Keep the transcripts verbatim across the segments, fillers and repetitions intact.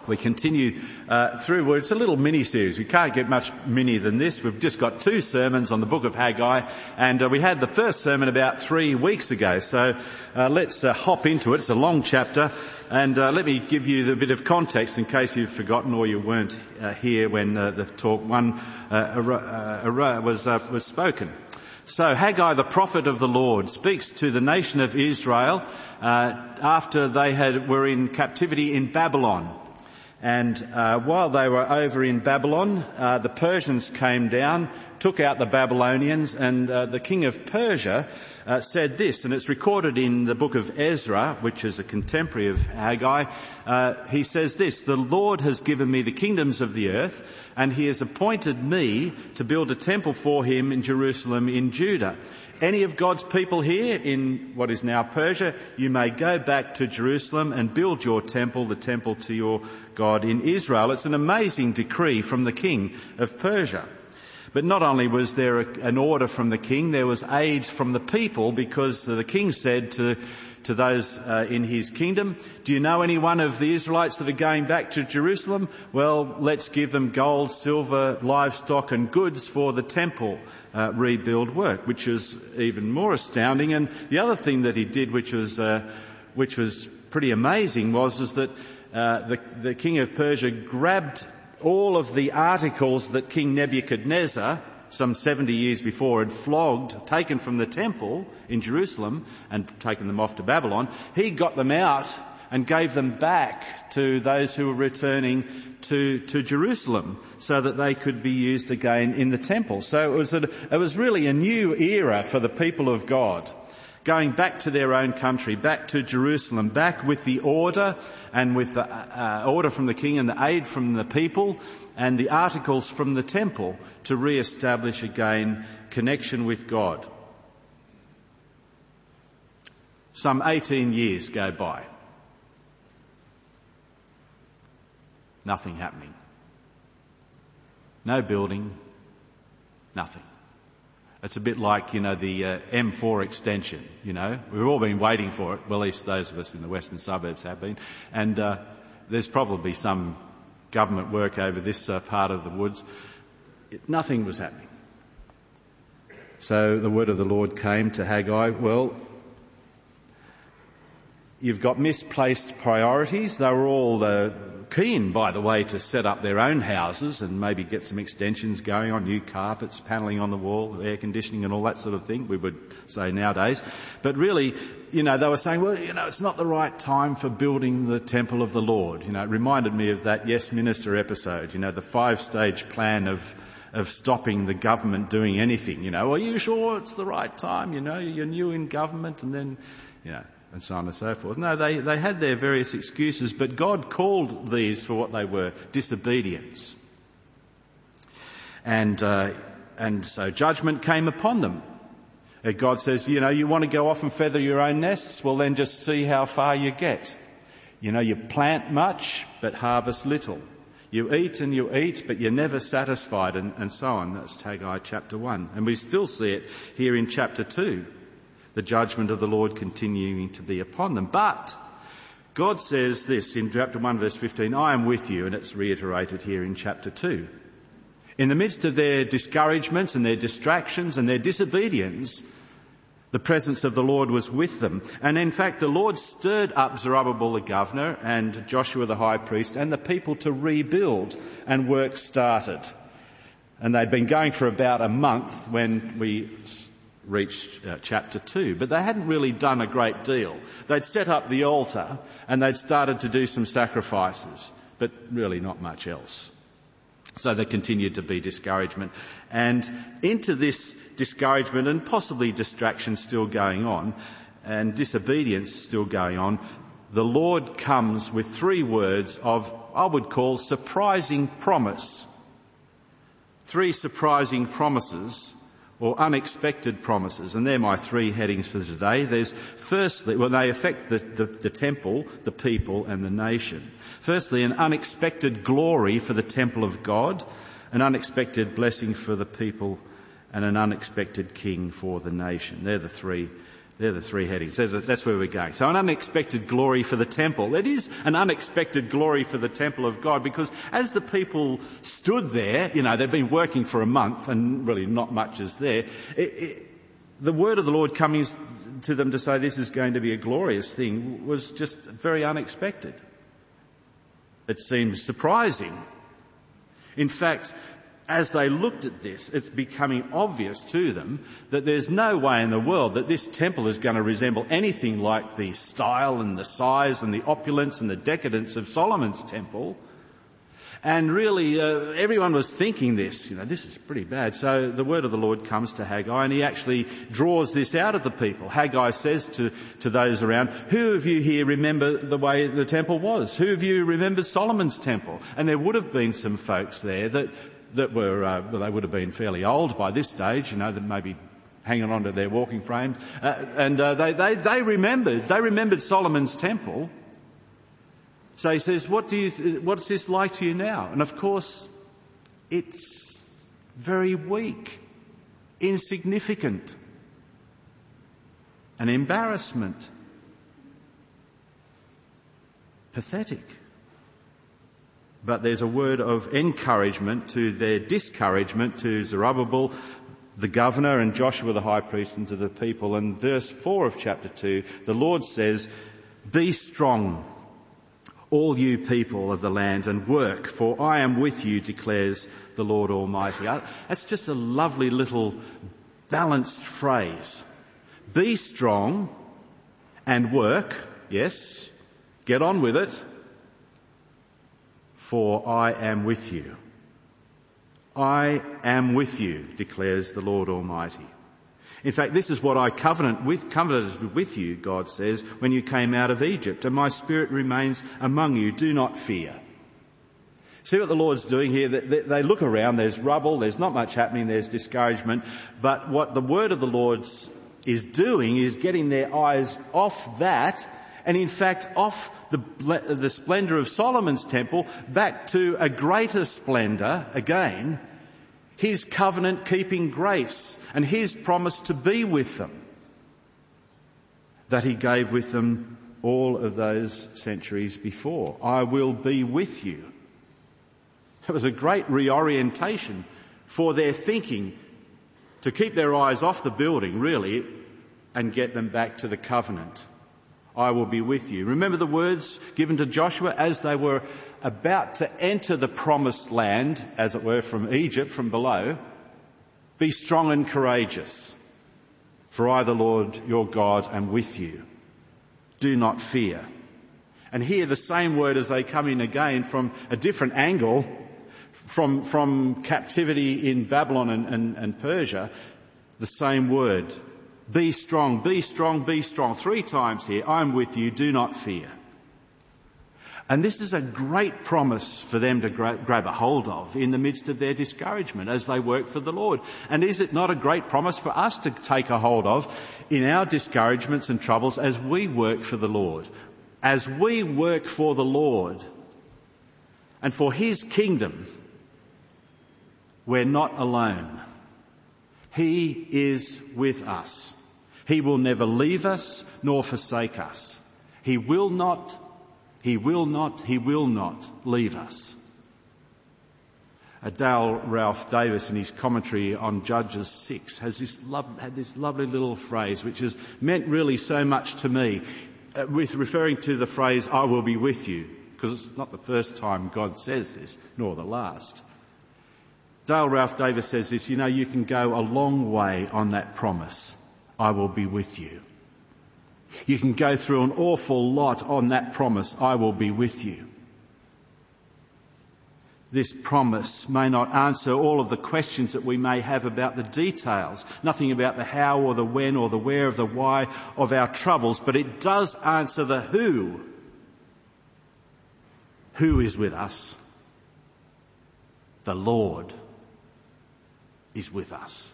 We continue uh, through, well, it's a little mini-series. We can't get much mini than this. We've just got two sermons on the book of Haggai, and uh, we had the first sermon about three weeks ago. So uh, let's uh, hop into it. It's a long chapter, and uh, let me give you the bit of context in case you've forgotten or you weren't uh, here when uh, the talk one uh, uh, uh, was, uh, was spoken. So Haggai, the prophet of the Lord, speaks to the nation of Israel uh, after they had were in captivity in Babylon. And uh, while they were over in Babylon, uh, the Persians came down, took out the Babylonians, and uh, the king of Persia uh, said this, and it's recorded in the book of Ezra, which is a contemporary of Haggai. Uh, he says this: "The Lord has given me the kingdoms of the earth, and he has appointed me to build a temple for him in Jerusalem in Judah. Any of God's people here in what is now Persia, you may go back to Jerusalem and build your temple, the temple to your God in Israel." It's an amazing decree from the king of Persia. But not only was there a, an order from the king, there was aid from the people, because the king said to to those uh, in his kingdom, "Do you know any one of the Israelites that are going back to Jerusalem? Well, let's give them gold, silver, livestock and goods for the temple uh, rebuild work," which is even more astounding. And the other thing that he did, which was uh, which was pretty amazing, was is that uh, the, the king of Persia grabbed all of the articles that King Nebuchadnezzar, some seventy years before, had flogged, taken from the temple in Jerusalem and taken them off to Babylon. He got them out and gave them back to those who were returning to, to Jerusalem so that they could be used again in the temple. So it was, a, it was really a new era for the people of God, going back to their own country, back to Jerusalem, back with the order and with the uh, order from the king and the aid from the people and the articles from the temple to re-establish again connection with God. Some eighteen years go by. Nothing happening. No building. Nothing. It's a bit like, you know, the uh, M four extension, you know. We've all been waiting for it. Well, at least those of us in the western suburbs have been. And uh, there's probably some government work over this uh, part of the woods. It, nothing was happening. So the word of the Lord came to Haggai. Well, you've got misplaced priorities. They were all uh, keen, by the way, to set up their own houses and maybe get some extensions going on, new carpets, panelling on the wall, air conditioning and all that sort of thing, we would say nowadays. But really, you know, they were saying, well, you know, it's not the right time for building the temple of the Lord. You know, it reminded me of that Yes Minister episode, you know, the five-stage plan of of stopping the government doing anything. You know, are you sure it's the right time? You know, you're new in government, and then, you know, and so on and so forth. No, they, they had their various excuses, but God called these for what they were: disobedience. And, uh, and so judgment came upon them. And God says, you know, you want to go off and feather your own nests? Well, then just see how far you get. You know, you plant much, but harvest little. You eat and you eat, but you're never satisfied, and, and so on. That's Haggai chapter one. And we still see it here in chapter two. The judgment of the Lord continuing to be upon them. But God says this in chapter one verse fifteen, "I am with you," and it's reiterated here in chapter two. In the midst of their discouragements and their distractions and their disobedience, the presence of the Lord was with them. And in fact, the Lord stirred up Zerubbabel the governor and Joshua the high priest and the people to rebuild, and work started. And they'd been going for about a month when we reached uh, chapter two, but they hadn't really done a great deal. They'd set up the altar and they'd started to do some sacrifices, but really not much else. So there continued to be discouragement, and into this discouragement and possibly distraction still going on and disobedience still going on, the Lord comes with three words of, I would call, surprising promise. Three surprising promises, or unexpected promises, and they're my three headings for today. There's firstly, well, they affect the, the, the temple, the people and the nation. Firstly, an unexpected glory for the temple of God, an unexpected blessing for the people, and an unexpected king for the nation. They're the three They're the three headings. That's where we're going. So an unexpected glory for the temple. It is an unexpected glory for the temple of God, because as the people stood there, you know, they've been working for a month and really not much is there. It, it, the word of the Lord coming to them to say this is going to be a glorious thing was just very unexpected. It seems surprising. In fact, as they looked at this, it's becoming obvious to them that there's no way in the world that this temple is going to resemble anything like the style and the size and the opulence and the decadence of Solomon's temple. And really, uh, everyone was thinking this, you know, this is pretty bad. So the word of the Lord comes to Haggai, and he actually draws this out of the people. Haggai says to, to those around, who of you here remember the way the temple was? Who of you remembers Solomon's temple? And there would have been some folks there that that were, uh, well, they would have been fairly old by this stage, you know, that maybe hanging on to their walking frames. Uh, and uh, they, they, they remembered, they remembered Solomon's temple. So he says, what do you, what's this like to you now? And of course, it's very weak, insignificant, an embarrassment, pathetic. But there's a word of encouragement to their discouragement to Zerubbabel, the governor, and Joshua the high priest, and to the people. And verse four of chapter two, the Lord says, be strong, all you people of the land, and work, for I am with you, declares the Lord Almighty. That's just a lovely little balanced phrase. Be strong and work, yes, get on with it, for I am with you. I am with you, declares the Lord Almighty. In fact, this is what I covenant with, covenanted with you, God says, when you came out of Egypt, and my spirit remains among you. Do not fear. See what the Lord's doing here? They look around, there's rubble, there's not much happening, there's discouragement, but what the word of the Lord is doing is getting their eyes off that, and in fact off the, the splendour of Solomon's temple back to a greater splendour again, his covenant-keeping grace and his promise to be with them that he gave with them all of those centuries before. I will be with you. It was a great reorientation for their thinking to keep their eyes off the building, really, and get them back to the covenant. I will be with you. Remember the words given to Joshua as they were about to enter the promised land, as it were, from Egypt, from below. Be strong and courageous, for I, the Lord your God, am with you. Do not fear. And here the same word as they come in again from a different angle, from, from captivity in Babylon and, and, and Persia, the same word. Be strong, be strong, be strong. Three times here, I'm with you, do not fear. And this is a great promise for them to gra- grab a hold of in the midst of their discouragement as they work for the Lord. And is it not a great promise for us to take a hold of in our discouragements and troubles as we work for the Lord? As we work for the Lord and for his kingdom, we're not alone. He is with us. He will never leave us nor forsake us. He will not, he will not, he will not leave us. Uh, Dale Ralph Davis, in his commentary on Judges six, has this lo- had this lovely little phrase which has meant really so much to me, uh, with referring to the phrase, I will be with you, because it's not the first time God says this, nor the last. Dale Ralph Davis says this, you know, you can go a long way on that promise. I will be with you. You can go through an awful lot on that promise. I will be with you. This promise may not answer all of the questions that we may have about the details, nothing about the how or the when or the where of the why of our troubles, but it does answer the who. Who is with us? The Lord is with us.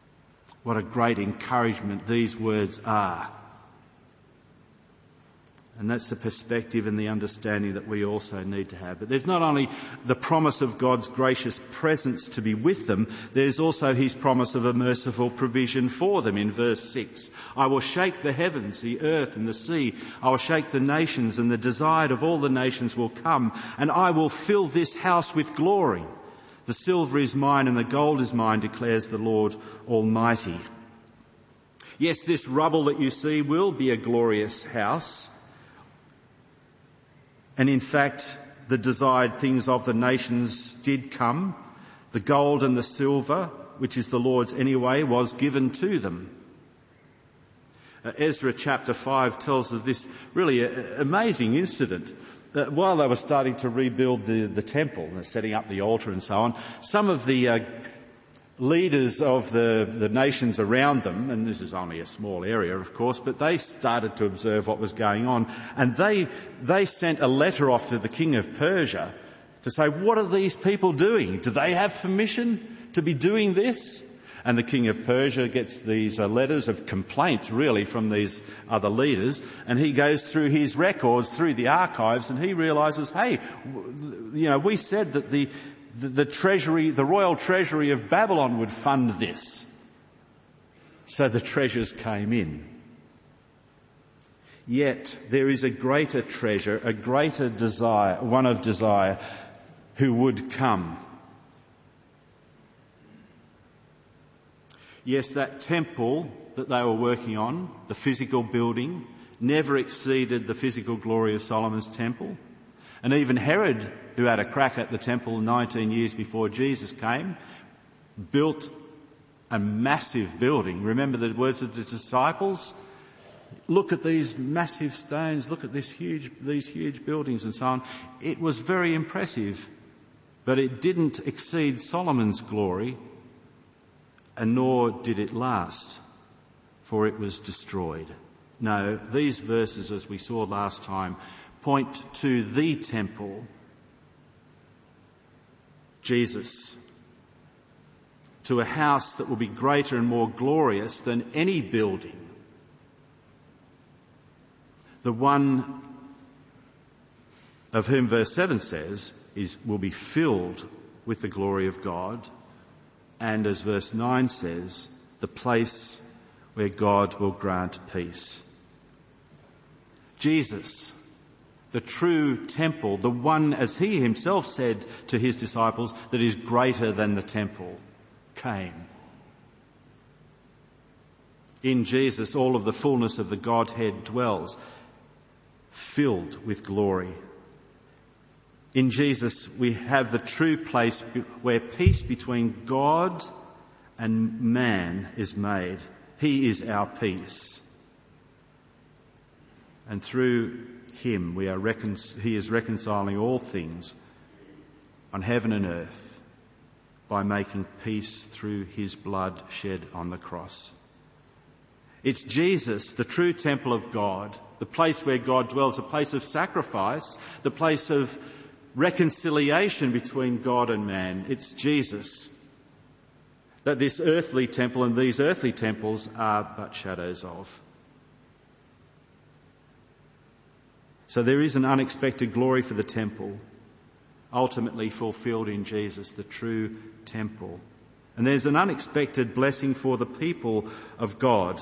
What a great encouragement these words are. And that's the perspective and the understanding that we also need to have. But there's not only the promise of God's gracious presence to be with them, there's also his promise of a merciful provision for them in verse six. I will shake the heavens, the earth and the sea. I will shake the nations, and the desired of all the nations will come, and I will fill this house with glory. The silver is mine and the gold is mine, declares the Lord Almighty. Yes, this rubble that you see will be a glorious house. And in fact, the desired things of the nations did come. The gold and the silver, which is the Lord's anyway, was given to them. Uh, Ezra chapter five tells of this really uh, amazing incident. That while they were starting to rebuild the, the temple, setting up the altar and so on, some of the uh, leaders of the, the nations around them, and this is only a small area of course, but they started to observe what was going on, and they they sent a letter off to the king of Persia to say, what are these people doing? Do they have permission to be doing this? And the king of Persia gets these uh, letters of complaint really from these other leaders, and he goes through his records, through the archives, and he realises, hey, you know, we said that the The, the treasury, the royal treasury of Babylon would fund this. So the treasures came in. Yet there is a greater treasure, a greater desire, one of desire, who would come. Yes, that temple that they were working on, the physical building, never exceeded the physical glory of Solomon's temple. And even Herod, who had a crack at the temple nineteen years before Jesus came, built a massive building. Remember the words of the disciples? Look at these massive stones, look at this huge, these huge buildings and so on. It was very impressive, but it didn't exceed Solomon's glory, and nor did it last, for it was destroyed. No, these verses, as we saw last time, point to the temple, Jesus, to a house that will be greater and more glorious than any building. The one of whom verse seven says is will be filled with the glory of God, and as verse nine says, the place where God will grant peace. Jesus, the true temple, the one, as he himself said to his disciples, that is greater than the temple, came. In Jesus, all of the fullness of the Godhead dwells, filled with glory. In Jesus, we have the true place where peace between God and man is made. He is our peace. And through him we are recon- he is reconciling all things on heaven and earth by making peace through his blood shed on the cross. It's Jesus, the true temple of God, the place where God dwells, a place of sacrifice, the place of reconciliation between God and man. It's Jesus that this earthly temple and these earthly temples are but shadows of. So there is an unexpected glory for the temple, ultimately fulfilled in Jesus, the true temple. And there's an unexpected blessing for the people of God.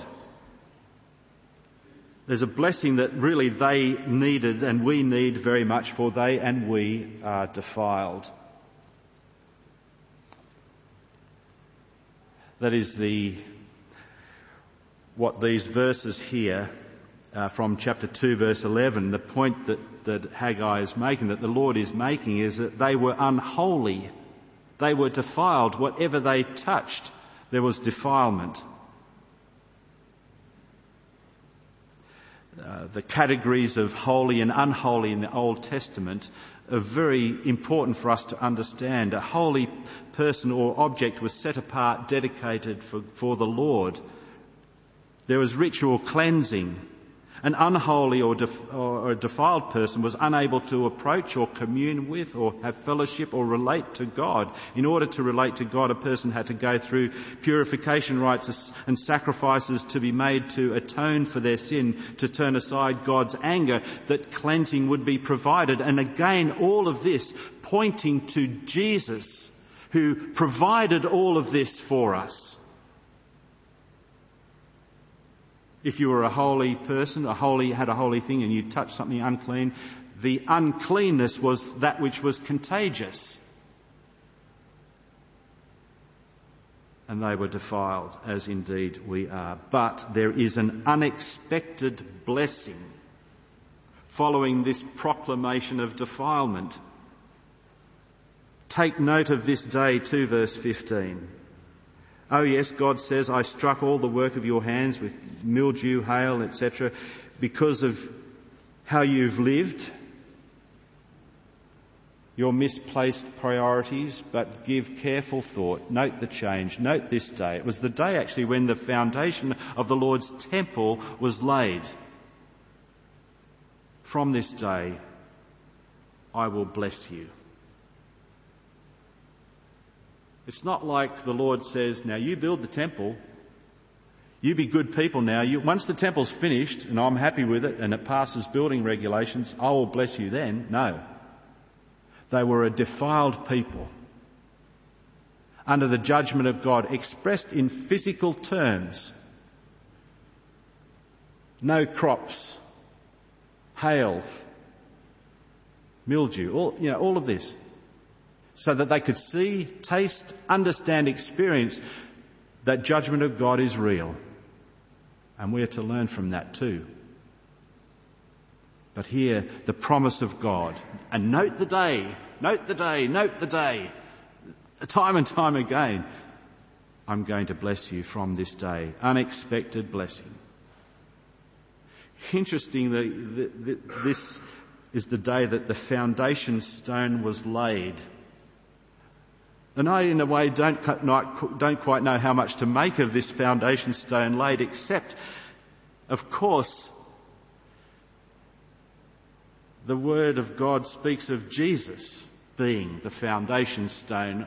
There's a blessing that really they needed and we need very much, for they and we are defiled. That is the what these verses here Uh, from chapter two, verse eleven, the point that, that Haggai is making, that the Lord is making, is that they were unholy. They were defiled. Whatever they touched, there was defilement. Uh, the categories of holy and unholy in the Old Testament are very important for us to understand. A holy person or object was set apart, dedicated for, for the Lord. There was ritual cleansing. An unholy or, def- or a defiled person was unable to approach or commune with or have fellowship or relate to God. In order to relate to God, a person had to go through purification rites and sacrifices to be made to atone for their sin, to turn aside God's anger, that cleansing would be provided. And again, all of this pointing to Jesus, who provided all of this for us. If you were a holy person, a holy, had a holy thing and you touched something unclean, the uncleanness was that which was contagious. And they were defiled, as indeed we are. But there is an unexpected blessing following this proclamation of defilement. Take note of this day too, verse fifteen. Oh yes, God says, I struck all the work of your hands with mildew, hail, et cetera, because of how you've lived, your misplaced priorities, but give careful thought. Note the change. Note this day. It was the day actually when the foundation of the Lord's temple was laid. From this day, I will bless you. It's not like the Lord says, now you build the temple, you be good people now. You, once the temple's finished and I'm happy with it and it passes building regulations, I will bless you then. No. They were a defiled people under the judgment of God, expressed in physical terms. No crops, hail, mildew, all, you know, all of this. So that they could see, taste, understand, experience that judgment of God is real. And we're to learn from that too. But here, the promise of God. And note the day, note the day, note the day. Time and time again. I'm going to bless you from this day. Unexpected blessing. Interestingly, this is the day that the foundation stone was laid. And I, in a way, don't, don't quite know how much to make of this foundation stone laid, except, of course, the Word of God speaks of Jesus being the foundation stone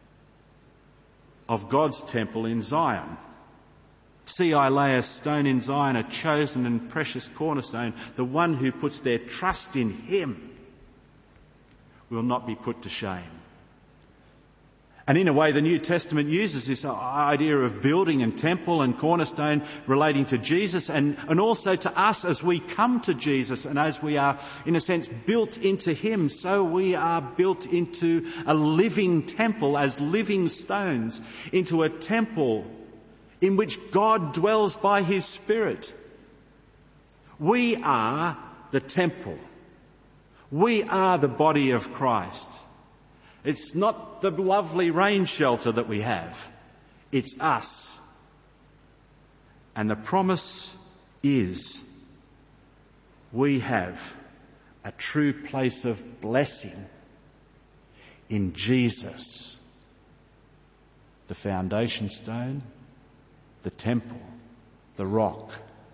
of God's temple in Zion. See, I lay a stone in Zion, a chosen and precious cornerstone. The one who puts their trust in him will not be put to shame. And in a way, the New Testament uses this idea of building and temple and cornerstone relating to Jesus and, and also to us as we come to Jesus and as we are, in a sense, built into him. So we are built into a living temple as living stones, into a temple in which God dwells by his Spirit. We are the temple. We are the body of Christ. It's not the lovely rain shelter that we have. It's us. And the promise is we have a true place of blessing in Jesus, the foundation stone, the temple, the rock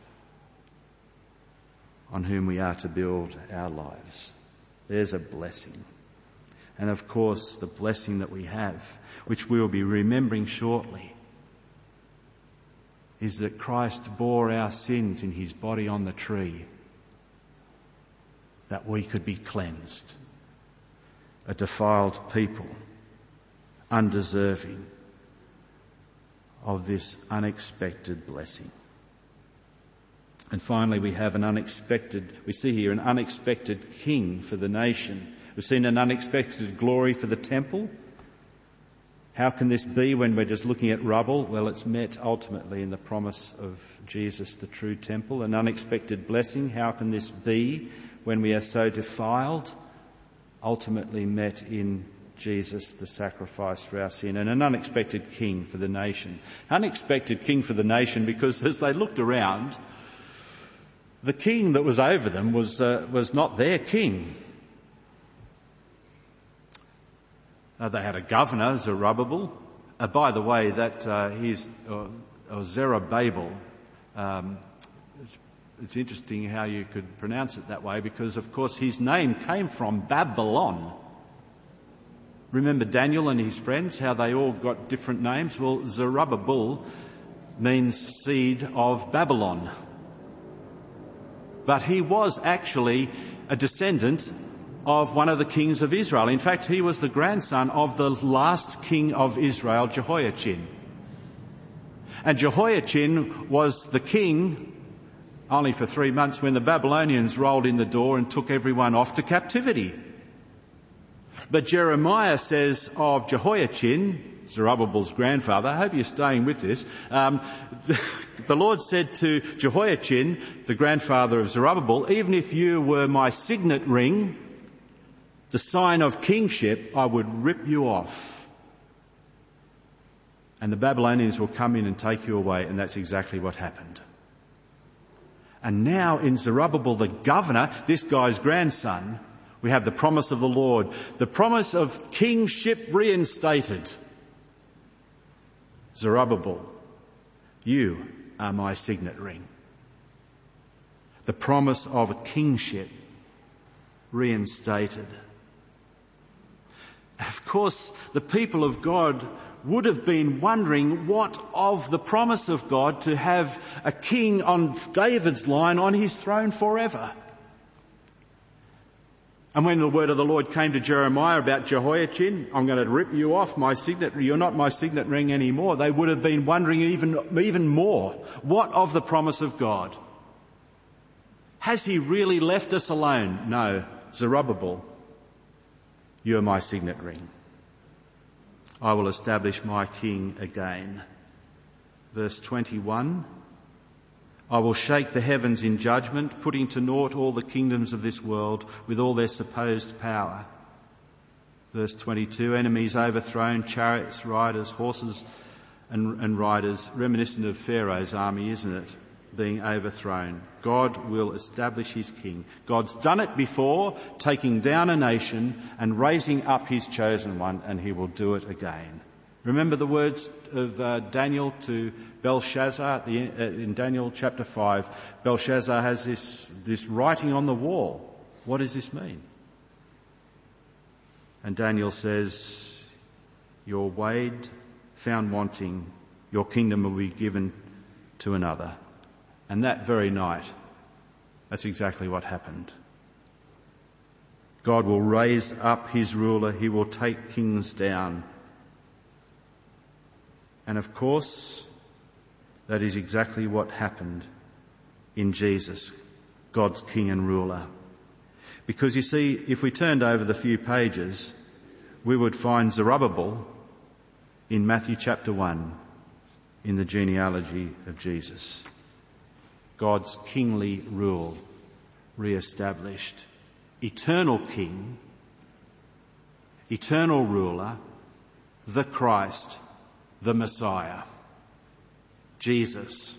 on whom we are to build our lives. There's a blessing. And of course, the blessing that we have, which we will be remembering shortly, is that Christ bore our sins in his body on the tree, that we could be cleansed, a defiled people, undeserving of this unexpected blessing. And finally, we have an unexpected, we see here an unexpected king for the nation. We've seen an unexpected glory for the temple. How can this be when we're just looking at rubble? Well, it's met ultimately in the promise of Jesus, the true temple. An unexpected blessing. How can this be when we are so defiled? Ultimately met in Jesus, the sacrifice for our sin. And an unexpected king for the nation. Unexpected king for the nation because as they looked around, the king that was over them was uh, was not their king. Uh, they had a governor, Zerubbabel. Uh, by the way, that uh, he's uh, uh, Zerubbabel. Um, it's interesting how you could pronounce it that way because, of course, his name came from Babylon. Remember Daniel and his friends, how they all got different names? Well, Zerubbabel means seed of Babylon. But he was actually a descendant of one of the kings of Israel. In fact, he was the grandson of the last king of Israel, Jehoiachin. And Jehoiachin was the king only for three months when the Babylonians rolled in the door and took everyone off to captivity. But Jeremiah says of Jehoiachin, Zerubbabel's grandfather, I hope you're staying with this, um, the Lord said to Jehoiachin, the grandfather of Zerubbabel, even if you were my signet ring, the sign of kingship, I would rip you off. And the Babylonians will come in and take you away, and that's exactly what happened. And now in Zerubbabel, the governor, this guy's grandson, we have the promise of the Lord, the promise of kingship reinstated. Zerubbabel, you are my signet ring. The promise of a kingship reinstated. Of course, the people of God would have been wondering what of the promise of God to have a king on David's line on his throne forever. And when the word of the Lord came to Jeremiah about Jehoiachin, I'm going to rip you off my signet, you're not my signet ring anymore, they would have been wondering even, even more, what of the promise of God? Has he really left us alone? No, Zerubbabel, you are my signet ring. I will establish my king again. Verse twenty-one, I will shake the heavens in judgment, putting to naught all the kingdoms of this world with all their supposed power. Verse twenty-two, enemies overthrown, chariots, riders, horses and, and riders, reminiscent of Pharaoh's army, isn't it? Being overthrown. God will establish his king. God's done it before, taking down a nation and raising up his chosen one, and he will do it again. Remember the words of uh, Daniel to Belshazzar at the, uh, in Daniel chapter five. Belshazzar has this, this writing on the wall. What does this mean? And Daniel says, you're weighed, found wanting, your kingdom will be given to another. And that very night, that's exactly what happened. God will raise up his ruler. He will take kings down. And of course, that is exactly what happened in Jesus, God's king and ruler. Because you see, if we turned over the few pages, we would find Zerubbabel in Matthew chapter one in the genealogy of Jesus. God's kingly rule re-established. Eternal king, eternal ruler, the Christ, the Messiah, Jesus.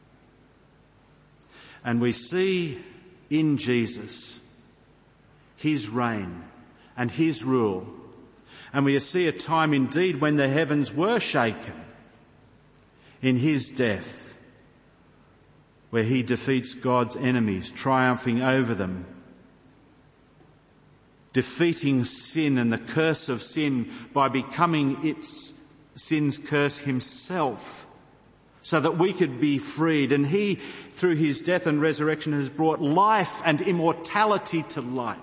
And we see in Jesus his reign and his rule. And we see a time indeed when the heavens were shaken in his death, where he defeats God's enemies, triumphing over them, defeating sin and the curse of sin by becoming its sin's curse himself, so that we could be freed. And he, through his death and resurrection, has brought life and immortality to light.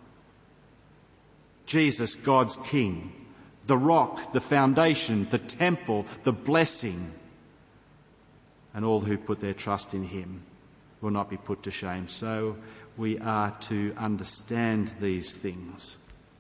Jesus, God's King, the rock, the foundation, the temple, the blessing. And all who put their trust in him will not be put to shame. So we are to understand these things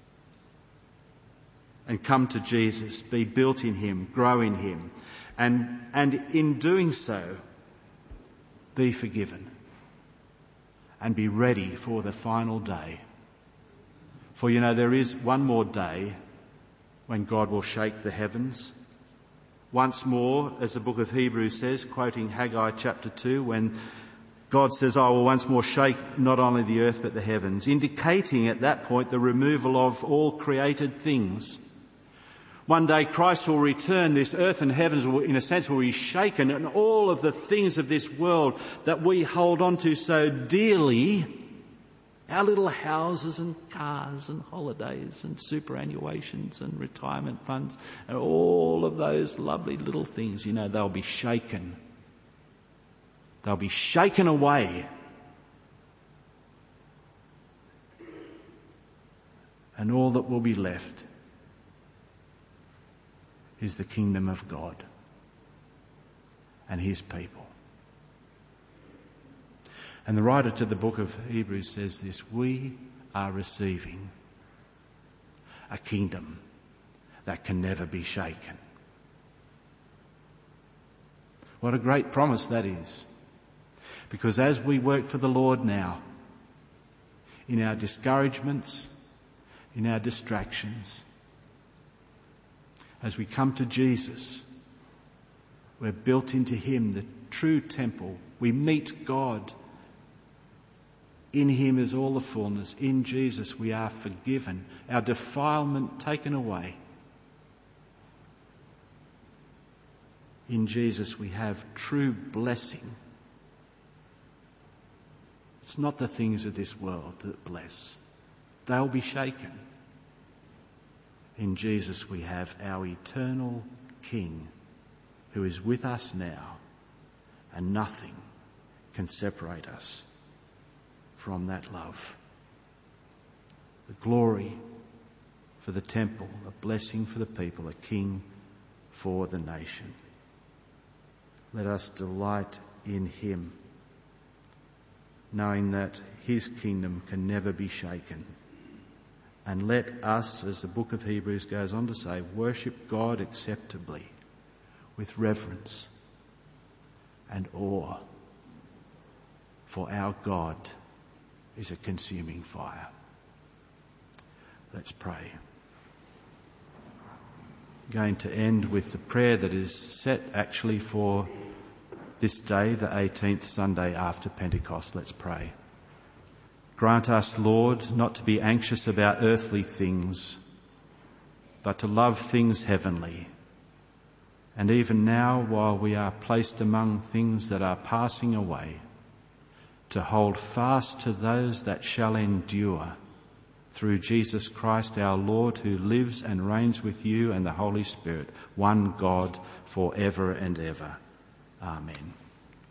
and come to Jesus, be built in him, grow in him, and, and in doing so, be forgiven and be ready for the final day. For you know, there is one more day when God will shake the heavens. Once more, as the book of Hebrews says, quoting Haggai chapter two, when God says, I will once more shake not only the earth but the heavens, indicating at that point the removal of all created things. One day Christ will return, this earth and heavens will, in a sense, will be shaken, and all of the things of this world that we hold on to so dearly, our little houses and cars and holidays and superannuations and retirement funds and all of those lovely little things, you know, they'll be shaken. They'll be shaken away. And all that will be left is the kingdom of God and his people. And the writer to the book of Hebrews says this: we are receiving a kingdom that can never be shaken. What a great promise that is. Because as we work for the Lord now, in our discouragements, in our distractions, as we come to Jesus, we're built into him, the true temple. We meet God. In him is all the fullness. In Jesus we are forgiven. Our defilement taken away. In Jesus we have true blessing. It's not the things of this world that bless. They'll be shaken. In Jesus we have our eternal King who is with us now, and nothing can separate us from that love. The glory for the temple, a blessing for the people, a king for the nation. Let us delight in him, knowing that his kingdom can never be shaken. And let us, as the book of Hebrews goes on to say, worship God acceptably with reverence and awe. For our God is a consuming fire. Let's pray. I'm going to end with the prayer that is set actually for this day, the eighteenth Sunday after Pentecost. Let's pray. Grant us, Lord, not to be anxious about earthly things, but to love things heavenly. And even now, while we are placed among things that are passing away, to hold fast to those that shall endure, through Jesus Christ our Lord, who lives and reigns with you and the Holy Spirit, one God, for ever and ever. Amen.